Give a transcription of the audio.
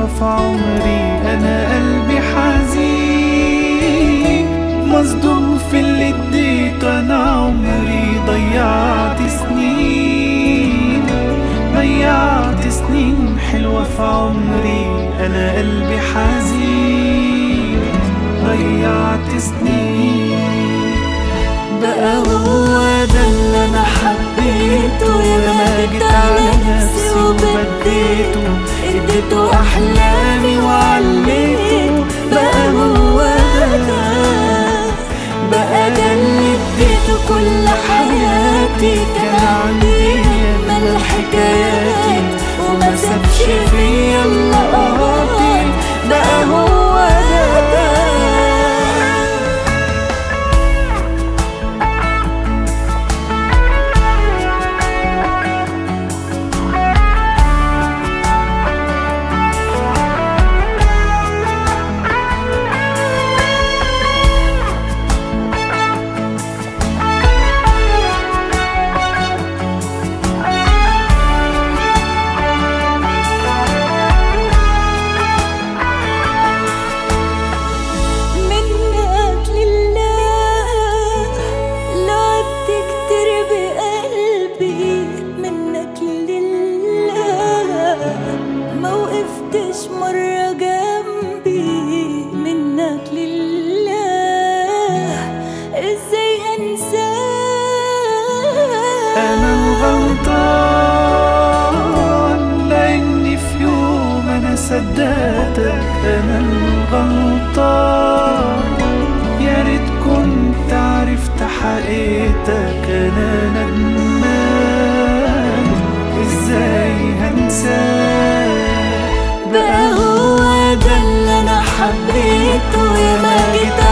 حلوة في عمري، أنا قلبي حزين مصدوم في اللي اديته. أنا عمري ضيعت سنين حلوة في عمري، أنا قلبي حزين ضيعت سنين. بقى هو ده اللي انا حبيته، يا ما جيت على نفسي وبديته، اديته احلامي وعليته. بقى هو ده، بقى ده اللي اديته كل حياتي. كان عندي اجمل حكاياتي وما سابش فيا الا قهرتي. بقى هو ده. مرة جنبي منك لله، ازاي انساك؟ أنا الغلطان لأني في يوم أنا صدقتك. أنا الغلطان يا ريت كنت عرفت حقيقتك. أنا ندمان ازاي هنساك. بقى هو ده اللي انا حبيته، يا ما جيت